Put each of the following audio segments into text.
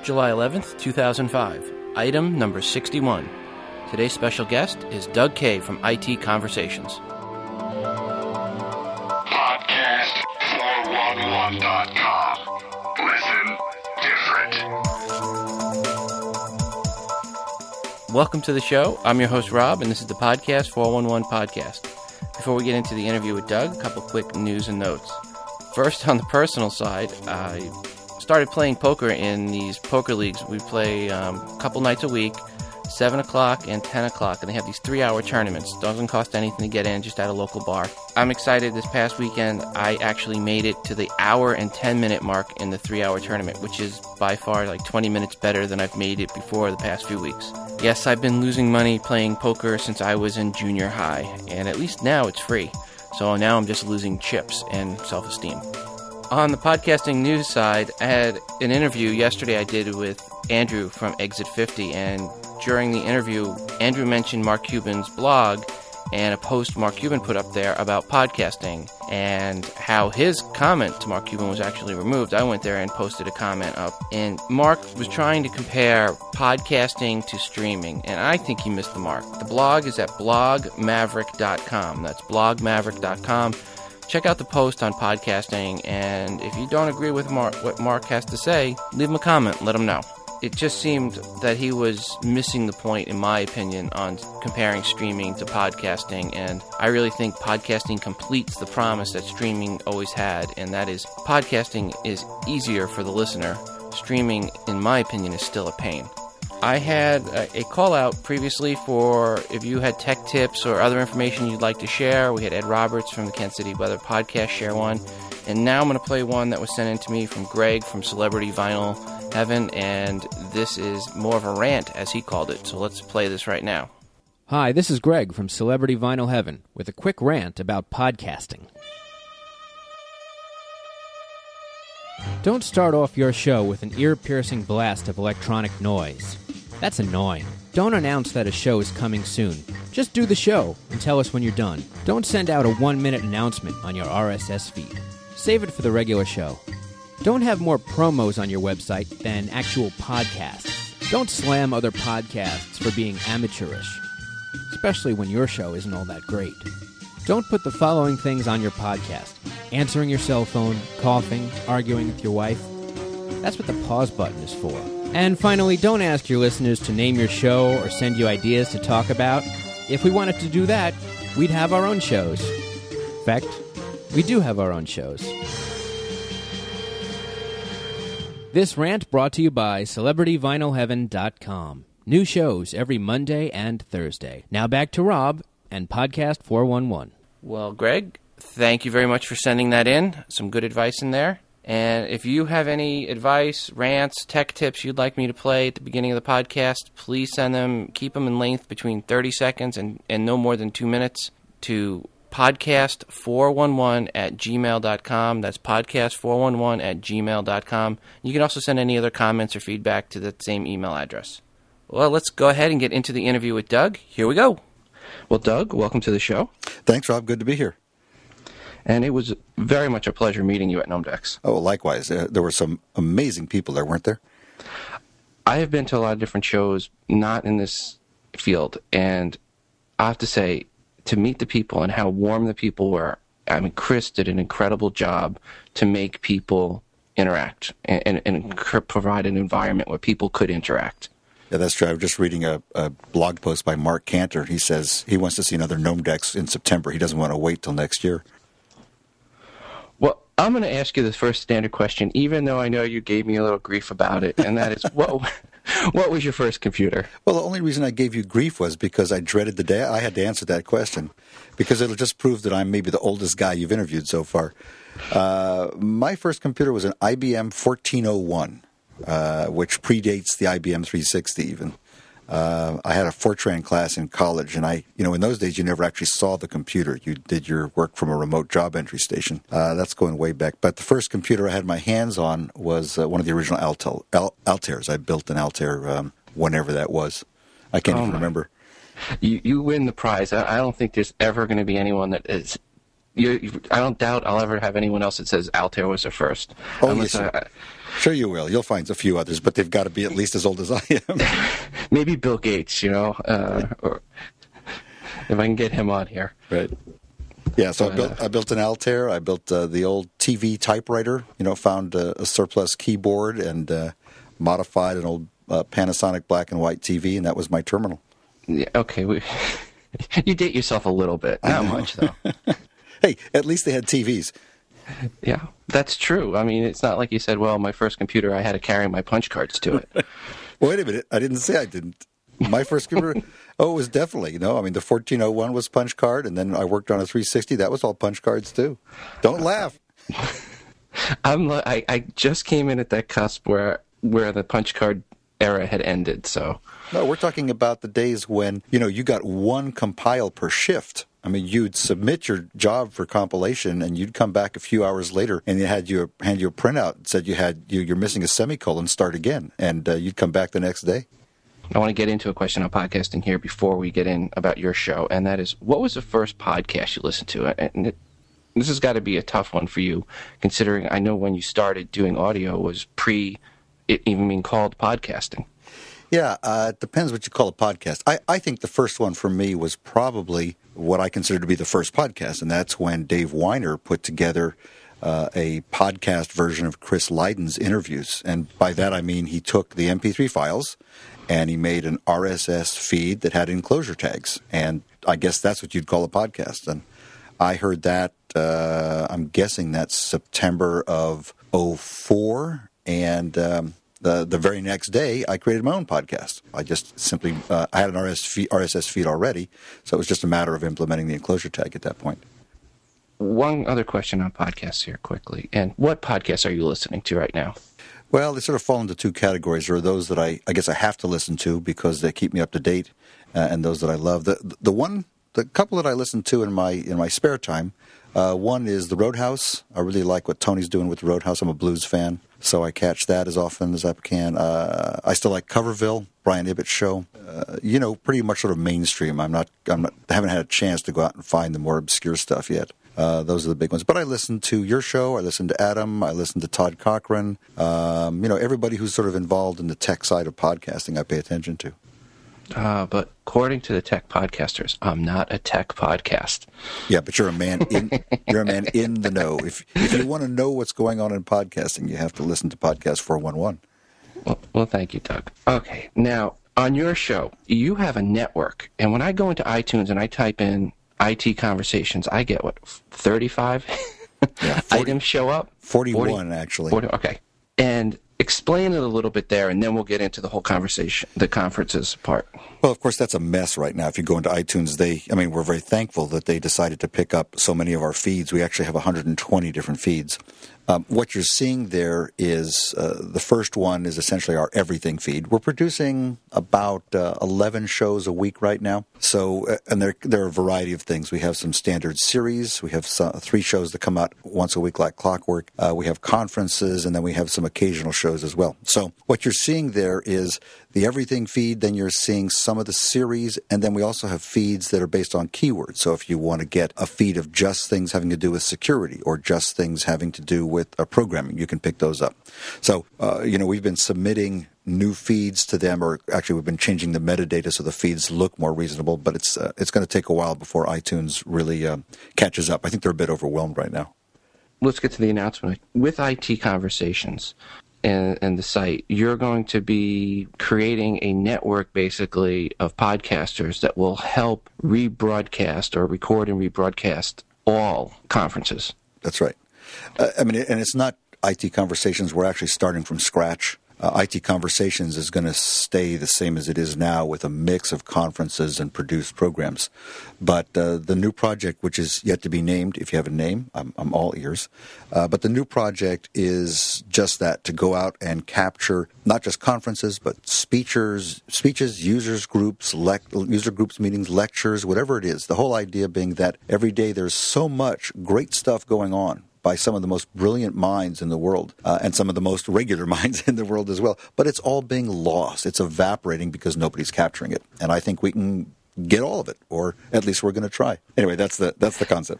July 11th, 2005. Item number 61. Today's special guest is Doug Kaye from IT Conversations. Podcast411.com. Listen different. Welcome to the show. I'm your host, Rob, and this is the Podcast 411 podcast. Before we get into the interview with Doug, a couple quick news and notes. First, on the personal side, I started playing poker in these poker leagues. We play a couple nights a week, 7 o'clock and 10 o'clock, and they have these 3-hour tournaments. Doesn't cost anything to get in, just at a local bar. I'm excited. This past weekend, I actually made it to the hour and 10-minute mark in the 3-hour tournament, which is by far like 20 minutes better than I've made it before the past few weeks. Yes, I've been losing money playing poker since I was in junior high, and at least now it's free. So now I'm just losing chips and self-esteem. On the podcasting news side, I had an interview yesterday I did with Andrew from Exit 50, and during the interview, Andrew mentioned Mark Cuban's blog and a post Mark Cuban put up there about podcasting and how his comment to Mark Cuban was actually removed. I went there and posted a comment up, and Mark was trying to compare podcasting to streaming, and I think he missed the mark. The blog is at blogmaverick.com. That's blogmaverick.com. Check out the post on podcasting, and if you don't agree with what Mark has to say, leave him a comment, let him know. It just seemed that he was missing the point, in my opinion, on comparing streaming to podcasting, and I really think podcasting completes the promise that streaming always had, and that is podcasting is easier for the listener. Streaming, in my opinion, is still a pain. I had a call out previously for if you had tech tips or other information you'd like to share. We had Ed Roberts from the Kansas City Weather Podcast share one. And now I'm going to play one that was sent in to me from Greg from Celebrity Vinyl Heaven. And this is more of a rant, as he called it. So let's play this right now. Hi, this is Greg from Celebrity Vinyl Heaven with a quick rant about podcasting. Don't start off your show with an ear-piercing blast of electronic noise. That's annoying. Don't announce that a show is coming soon. Just do the show and tell us when you're done. Don't send out a 1-minute announcement on your RSS feed. Save it for the regular show. Don't have more promos on your website than actual podcasts. Don't slam other podcasts for being amateurish, especially when your show isn't all that great. Don't put the following things on your podcast: answering your cell phone, coughing, arguing with your wife. That's what the pause button is for. And finally, don't ask your listeners to name your show or send you ideas to talk about. If we wanted to do that, we'd have our own shows. In fact, we do have our own shows. This rant brought to you by CelebrityVinylHeaven.com. New shows every Monday and Thursday. Now back to Rob and Podcast 411. Well, Greg, thank you very much for sending that in. Some good advice in there. And if you have any advice, rants, tech tips you'd like me to play at the beginning of the podcast, please send them. Keep them in length between 30 seconds and no more than 2 minutes to podcast411@gmail.com. That's podcast411@gmail.com. You can also send any other comments or feedback to that same email address. Well, let's go ahead and get into the interview with Doug. Here we go. Well, Doug, welcome to the show. Thanks, Rob. Good to be here. And it was very much a pleasure meeting you at Gnomedex. Oh, likewise. There were some amazing people there, weren't there? I have been to a lot of different shows, not in this field, and I have to say, to meet the people and how warm the people were, I mean, Chris did an incredible job to make people interact and provide an environment where people could interact. Yeah, that's true. I was just reading a blog post by Mark Cantor. He says he wants to see another Gnomedex in September. He doesn't want to wait till next year. Well, I'm going to ask you the first standard question, even though I know you gave me a little grief about it, and that is, what was your first computer? Well, the only reason I gave you grief was because I dreaded the day I had to answer that question, because it'll just prove that I'm maybe the oldest guy you've interviewed so far. My first computer was an IBM 1401, which predates the IBM 360 even. I had a Fortran class in college, and in those days you never actually saw the computer. You did your work from a remote job entry station. That's going way back. But the first computer I had my hands on was one of the original Altairs. I built an Altair whenever that was. I can't even remember. You win the prize. I don't think there's ever going to be anyone that is... I don't doubt I'll ever have anyone else that says Altair was their first. Oh, yes. Sure you will. You'll find a few others, but they've got to be at least as old as I am. Maybe Bill Gates, or if I can get him on here. Right. Yeah, so I built an Altair. I built the old TV typewriter, found a surplus keyboard and modified an old Panasonic black and white TV, and that was my terminal. Yeah, okay. You date yourself a little bit. Not much, though. Hey, at least they had TVs. Yeah, that's true. I mean, it's not like you said, well, my first computer, I had to carry my punch cards to it. Wait a minute. I didn't say I didn't. My first computer, it was definitely, the 1401 was punch card, and then I worked on a 360. That was all punch cards, too. Don't laugh. I just came in at that cusp where the punch card era had ended, so. No, we're talking about the days when, you got one compile per shift. I mean, you'd submit your job for compilation, and you'd come back a few hours later, and they hand you a printout and said you're missing a semicolon, start again, and you'd come back the next day. I want to get into a question on podcasting here before we get in about your show, and that is, what was the first podcast you listened to? And this has got to be a tough one for you, considering I know when you started doing audio was pre it even being called podcasting. Yeah, it depends what you call a podcast. I think the first one for me was probably what I consider to be the first podcast, and that's when Dave Weiner put together a podcast version of Chris Lydon's interviews. And by that I mean he took the MP3 files and he made an RSS feed that had enclosure tags. And I guess that's what you'd call a podcast. And I heard that, I'm guessing that's September of 2004, and the very next day, I created my own podcast. I just simply, I had an RSS feed already, so it was just a matter of implementing the enclosure tag at that point. One other question on podcasts here quickly. And what podcasts are you listening to right now? Well, they sort of fall into two categories. There are those that I guess I have to listen to because they keep me up to date, and those that I love. The couple that I listen to in my spare time, one is The Roadhouse. I really like what Tony's doing with The Roadhouse. I'm a blues fan, so I catch that as often as I can. I still like Coverville, Brian Ibbett's show. Pretty much sort of mainstream. I haven't had a chance to go out and find the more obscure stuff yet. Those are the big ones. But I listen to your show. I listen to Adam. I listen to Todd Cochran. Everybody who's sort of involved in the tech side of podcasting, I pay attention to. But according to the tech podcasters, I'm not a tech podcast. Yeah, but you're a man in the know. If you want to know what's going on in podcasting, you have to listen to Podcast 411. Well, thank you, Doug. Okay, now on your show, you have a network, and when I go into iTunes and I type in IT conversations, I get 35 items show up. 41 actually. 40, okay, and explain it a little bit there, and then we'll get into the whole conversation, the conferences part. Well, of course, that's a mess right now. If you go into iTunes, we're very thankful that they decided to pick up so many of our feeds. We actually have 120 different feeds. What you're seeing there is the first one is essentially our everything feed. We're producing about 11 shows a week right now. So, and there are a variety of things. We have some standard series. We have 3 shows that come out once a week like clockwork. We have conferences, and then we have some occasional shows as well. So what you're seeing there is the everything feed, then you're seeing some of the series, and then we also have feeds that are based on keywords. So if you want to get a feed of just things having to do with security or just things having to do with programming, you can pick those up. So, we've been submitting new feeds to them, or actually we've been changing the metadata so the feeds look more reasonable, but it's going to take a while before iTunes really catches up. I think they're a bit overwhelmed right now. Let's get to the announcement. With IT Conversations and the site, you're going to be creating a network, basically, of podcasters that will help rebroadcast or record and rebroadcast all conferences. That's right. And it's not IT Conversations. We're actually starting from scratch. IT Conversations is going to stay the same as it is now with a mix of conferences and produced programs. But the new project, which is yet to be named, if you have a name, I'm all ears. But the new project is just that, to go out and capture not just conferences, but speeches, users groups, user groups meetings, lectures, whatever it is. The whole idea being that every day there's so much great stuff going on by some of the most brilliant minds in the world, and some of the most regular minds in the world as well. But it's all being lost. It's evaporating because nobody's capturing it. And I think we can get all of it, or at least we're going to try. Anyway, that's the concept.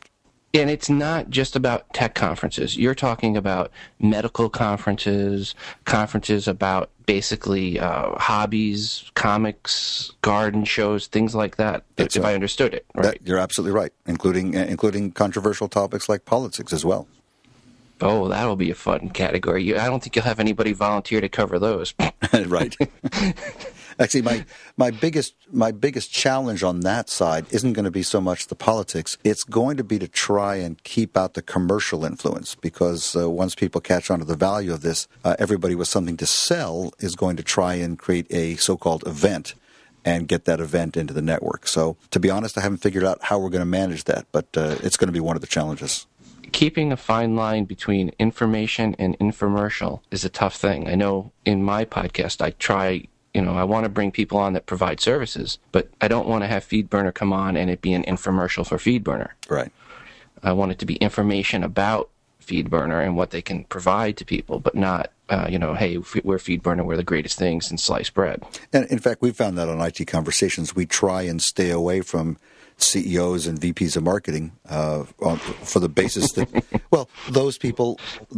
And it's not just about tech conferences. You're talking about medical conferences, conferences about basically hobbies, comics, garden shows, things like that, if I understood it right. You're absolutely right, including controversial topics like politics as well. Oh, that'll be a fun category. I don't think you'll have anybody volunteer to cover those. Right. Actually, my biggest challenge on that side isn't going to be so much the politics. It's going to be to try and keep out the commercial influence, because once people catch on to the value of this, everybody with something to sell is going to try and create a so-called event and get that event into the network. So, to be honest, I haven't figured out how we're going to manage that, but it's going to be one of the challenges. Keeping a fine line between information and infomercial is a tough thing. I know in my podcast, I try, I want to bring people on that provide services, but I don't want to have FeedBurner come on and it be an infomercial for FeedBurner. Right. I want it to be information about FeedBurner and what they can provide to people, but not, hey, we're FeedBurner, we're the greatest thing since sliced bread. And in fact, we found that on IT Conversations, we try and stay away from CEOs and VPs of marketing for the basis that, well, those people,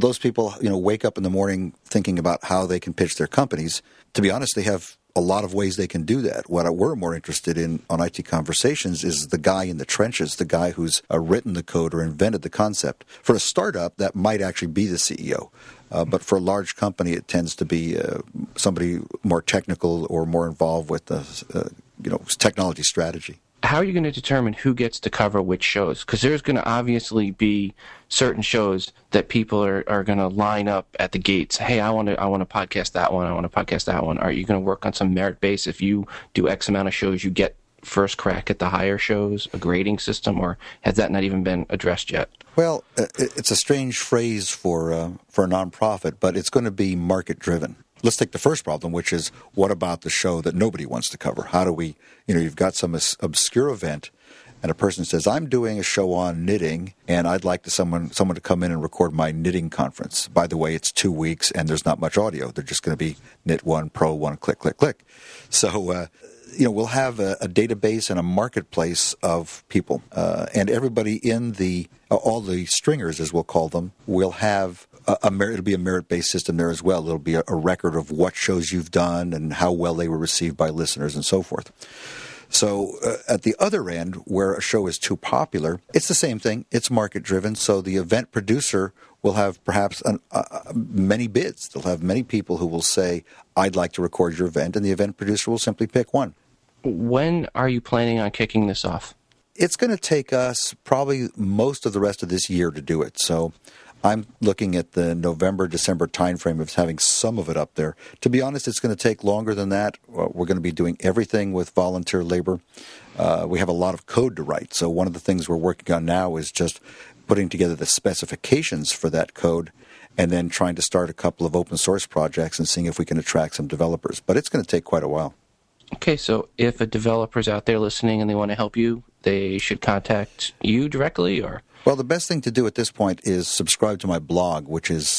wake up in the morning thinking about how they can pitch their companies. To be honest, they have a lot of ways they can do that. What we're more interested in on IT Conversations is the guy in the trenches, the guy who's written the code or invented the concept. For a startup, that might actually be the CEO. But for a large company, it tends to be somebody more technical or more involved with the technology strategy. How are you going to determine who gets to cover which shows? Because there's going to obviously be certain shows that people are going to line up at the gates. Hey, I want to podcast that one. I want to podcast that one. Are you going to work on some merit base? If you do X amount of shows, you get first crack at the higher shows, a grading system, or has that not even been addressed yet? Well, it's a strange phrase for a nonprofit, but it's going to be market driven. Let's take the first problem, which is, what about the show that nobody wants to cover? How do we, you've got some obscure event, and a person says, I'm doing a show on knitting, and I'd like someone to come in and record my knitting conference. By the way, it's 2 weeks, and there's not much audio. They're just going to be knit one, pro one, click, click, click. So, we'll have a database and a marketplace of people, and everybody in all the stringers, as we'll call them, will have it'll be a merit-based system there as well. It'll be a record of what shows you've done and how well they were received by listeners and so forth. So at the other end, where a show is too popular, it's the same thing. It's market-driven, so the event producer will have perhaps many bids. They'll have many people who will say, I'd like to record your event, and the event producer will simply pick one. When are you planning on kicking this off? It's going to take us probably most of the rest of this year to do it. So I'm looking at the November, December timeframe of having some of it up there. To be honest, it's going to take longer than that. We're going to be doing everything with volunteer labor. We have a lot of code to write. So one of the things we're working on now is just putting together the specifications for that code and then trying to start a couple of open source projects and seeing if we can attract some developers. But it's going to take quite a while. Okay, so if a developer's out there listening and they want to help you, they should contact you directly, or? Well, the best thing to do at this point is subscribe to my blog, which is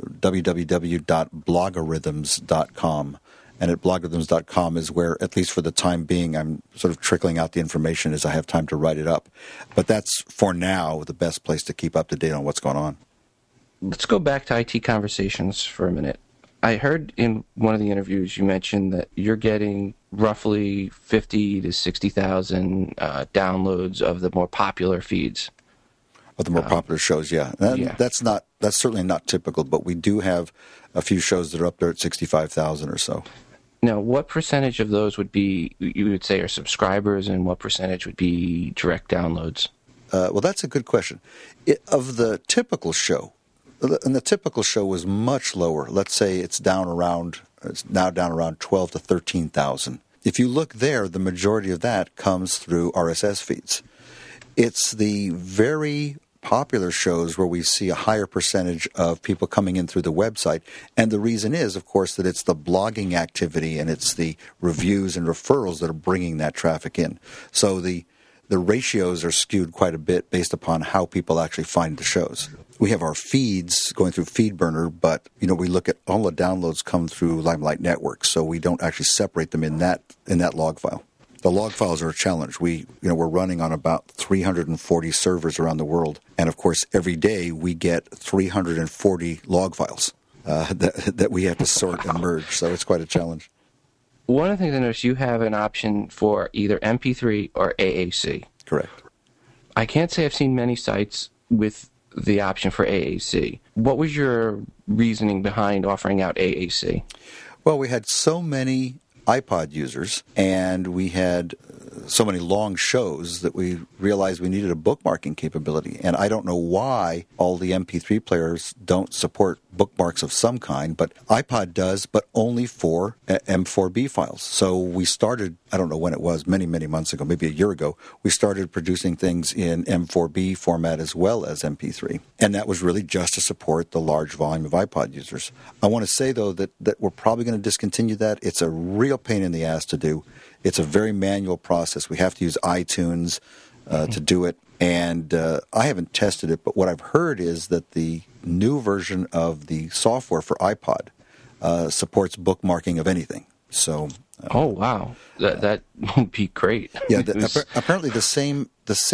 www.blogarithms.com. And at blogarithms.com is where, at least for the time being, I'm sort of trickling out the information as I have time to write it up. But that's, for now, the best place to keep up to date on what's going on. Let's go back to IT Conversations for a minute. I heard in one of the interviews you mentioned that you're getting roughly 50 to 60,000 downloads of the more popular feeds. Of the more popular shows, yeah. That's certainly not typical, but we do have a few shows that are up there at 65,000 or so. Now, what percentage of those would be, you would say, are subscribers, and what percentage would be direct downloads? Well, that's a good question. Of the typical show, and the typical show was much lower. Let's say it's now down around 12 to 13,000. If you look there, the majority of that comes through RSS feeds. It's the very popular shows where we see a higher percentage of people coming in through the website. And the reason is, of course, that it's the blogging activity and it's the reviews and referrals that are bringing that traffic in. So the ratios are skewed quite a bit based upon how people actually find the shows. We have our feeds going through FeedBurner, but we look at all the downloads come through Limelight Network, so we don't actually separate them in that log file. The log files are a challenge. We're running on about 340 servers around the world, and of course, every day we get 340 log files that we have to sort and merge. So it's quite a challenge. One of the things I noticed, you have an option for either MP3 or AAC. Correct. I can't say I've seen many sites with the option for AAC. What was your reasoning behind offering out AAC? Well, we had so many iPod users, and we had so many long shows that we realized we needed a bookmarking capability. And I don't know why all the MP3 players don't support bookmarks of some kind, but iPod does, but only for M4B files. So we started, I don't know when it was, many, many months ago, maybe a year ago, we started producing things in M4B format as well as MP3. And that was really just to support the large volume of iPod users. I want to say, though, that we're probably going to discontinue that. It's a real pain in the ass to do. It's a very manual process. We have to use iTunes to do it. And I haven't tested it, but what I've heard is that the new version of the software for iPod supports bookmarking of anything. So, oh wow, that would be great. Yeah, apparently the same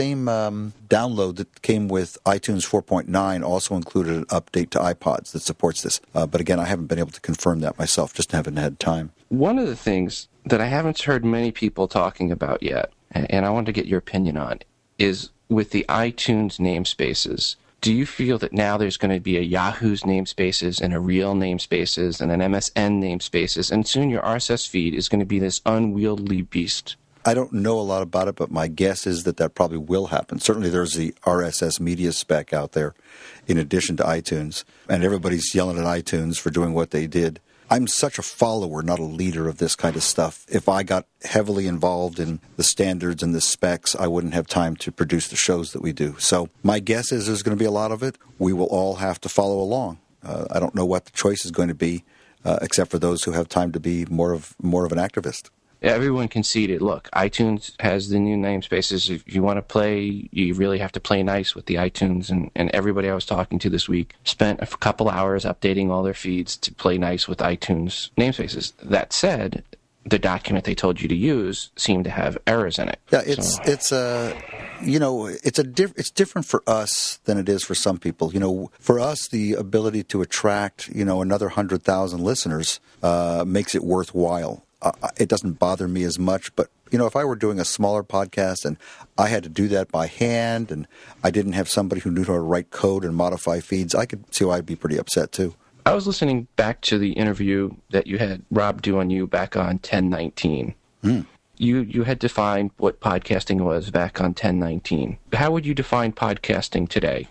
download that came with iTunes 4.9 also included an update to iPods that supports this. But again, I haven't been able to confirm that myself; just haven't had time. One of the things that I haven't heard many people talking about yet, and I wanted to get your opinion on, is with the iTunes namespaces. Do you feel that now there's going to be a Yahoo's namespaces and a Real namespaces and an MSN namespaces, and soon your RSS feed is going to be this unwieldy beast? I don't know a lot about it, but my guess is that probably will happen. Certainly there's the RSS media spec out there in addition to iTunes, and everybody's yelling at iTunes for doing what they did. I'm such a follower, not a leader of this kind of stuff. If I got heavily involved in the standards and the specs, I wouldn't have time to produce the shows that we do. So my guess is there's going to be a lot of it. We will all have to follow along. I don't know what the choice is going to be, except for those who have time to be more of an activist. Everyone conceded, look, iTunes has the new namespaces. If you want to play, you really have to play nice with the iTunes. And everybody I was talking to this week spent a couple hours updating all their feeds to play nice with iTunes namespaces. That said, the document they told you to use seemed to have errors in it. Yeah, it's different for us than it is for some people. You know, for us, the ability to attract, another 100,000 listeners makes it worthwhile. It doesn't bother me as much, but if I were doing a smaller podcast and I had to do that by hand and I didn't have somebody who knew how to write code and modify feeds, I could see why I'd be pretty upset too. I was listening back to the interview that you had Rob do on you back on 1019. You had defined what podcasting was back on 1019. How would you define podcasting today?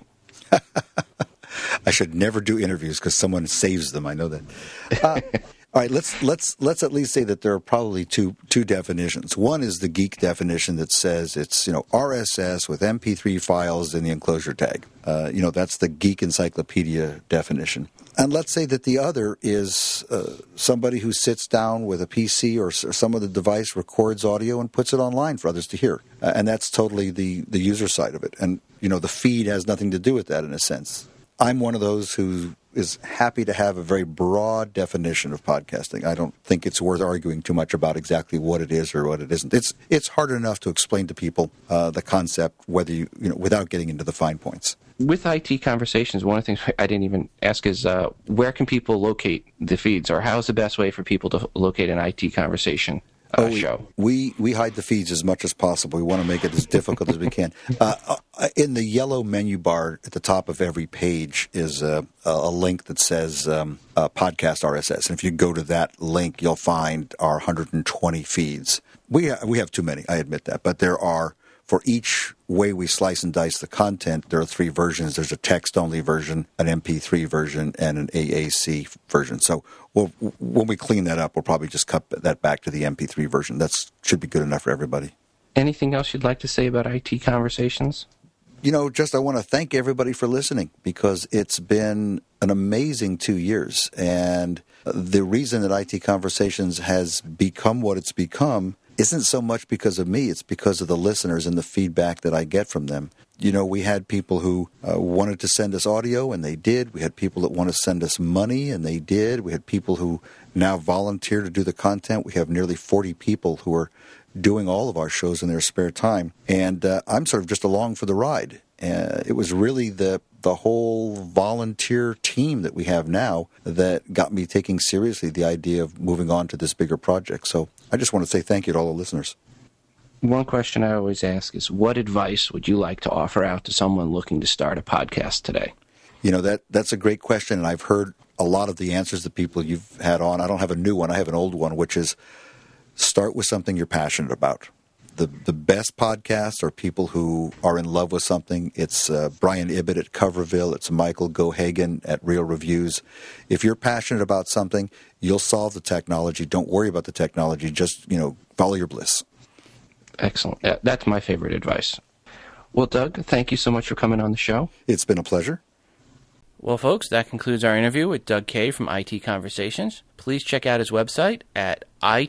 I should never do interviews because someone saves them. I know that. All right, let's at least say that there are probably two definitions. One is the geek definition that says it's RSS with MP3 files in the enclosure tag. That's the geek encyclopedia definition. And let's say that the other is somebody who sits down with a PC or some other device, records audio, and puts it online for others to hear. And that's totally the user side of it. And the feed has nothing to do with that in a sense. I'm one of those who is happy to have a very broad definition of podcasting. I don't think it's worth arguing too much about exactly what it is or what it isn't. It's hard enough to explain to people the concept, whether without getting into the fine points. With IT Conversations, one of the things I didn't even ask is where can people locate the feeds, or how's the best way for people to locate an IT Conversation show? We hide the feeds as much as possible. We want to make it as difficult as we can. In the yellow menu bar at the top of every page is a link that says Podcast RSS. And if you go to that link, you'll find our 120 feeds. We have too many, I admit that. But there are, for each way we slice and dice the content, there are 3 versions. There's a text-only version, an MP3 version, and an AAC version. So when we clean that up, we'll probably just cut that back to the MP3 version. That should be good enough for everybody. Anything else you'd like to say about IT Conversations? I want to thank everybody for listening, because it's been an amazing 2 years. And the reason that IT Conversations has become what it's become isn't so much because of me. It's because of the listeners and the feedback that I get from them. We had people who wanted to send us audio, and they did. We had people that want to send us money, and they did. We had people who now volunteer to do the content. We have nearly 40 people who are doing all of our shows in their spare time. And I'm sort of just along for the ride. It was really the whole volunteer team that we have now that got me taking seriously the idea of moving on to this bigger project. So I just want to say thank you to all the listeners. One question I always ask is, what advice would you like to offer out to someone looking to start a podcast today? You know, that's a great question, and I've heard a lot of the answers that people you've had on. I don't have a new one. I have an old one, which is start with something you're passionate about. The best podcasts are people who are in love with something. It's Brian Ibbett at Coverville. It's Michael Gohagan at Real Reviews. If you're passionate about something, you'll solve the technology. Don't worry about the technology. Just, follow your bliss. Excellent. Yeah, that's my favorite advice. Well, Doug, thank you so much for coming on the show. It's been a pleasure. Well, folks, that concludes our interview with Doug Kaye from IT Conversations. Please check out his website at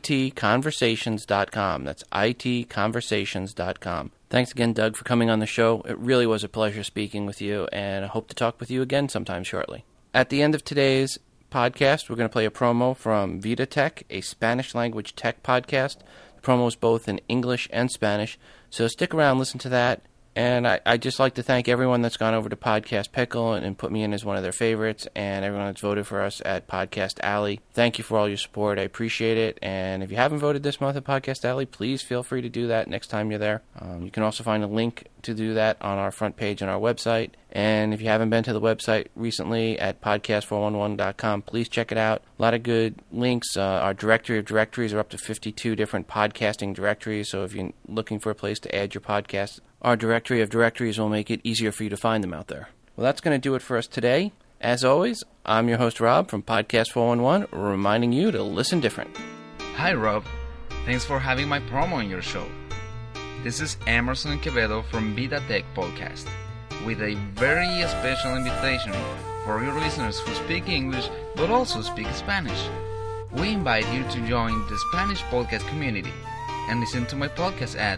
itconversations.com. That's itconversations.com. Thanks again, Doug, for coming on the show. It really was a pleasure speaking with you, and I hope to talk with you again sometime shortly. At the end of today's podcast, we're going to play a promo from VitaTech, a Spanish-language tech podcast. The promo is both in English and Spanish, so stick around, listen to that. And I'd just like to thank everyone that's gone over to Podcast Pickle and put me in as one of their favorites, and everyone that's voted for us at Podcast Alley. Thank you for all your support. I appreciate it. And if you haven't voted this month at Podcast Alley, please feel free to do that next time you're there. You can also find a link to do that on our front page on our website. And if you haven't been to the website recently at podcast411.com, please check it out. A lot of good links. Our directory of directories are up to 52 different podcasting directories, so if you're looking for a place to add your podcast, our directory of directories will make it easier for you to find them out there. Well, that's going to do it for us today. As always, I'm your host, Rob, from Podcast 411, reminding you to listen different. Hi, Rob. Thanks for having my promo in your show. This is Emerson Quevedo from VitaTech Podcast, with a very special invitation for your listeners who speak English but also speak Spanish. We invite you to join the Spanish podcast community and listen to my podcast at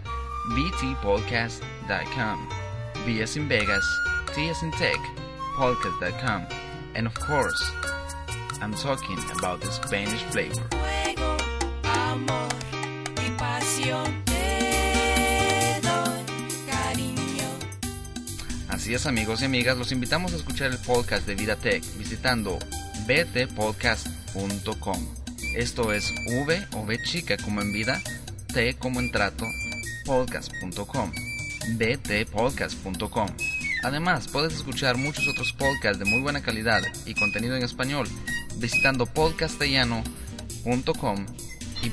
btpodcast.com. V as in Vegas, T as in Tech, podcast.com. And of course, I'm talking about the Spanish flavor. Fuego, amor y pasión, te doy cariño. Así es, amigos y amigas, los invitamos a escuchar el podcast de VitaTech visitando btpodcast.com. Esto es V o V chica como en vida, T como en trato, podcast.com, btpodcast.com. Además, puedes escuchar muchos otros podcasts de muy buena calidad y contenido en español visitando podcastellano.com y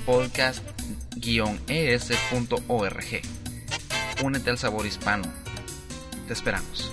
podcast-es.org. Únete al sabor hispano. Te esperamos.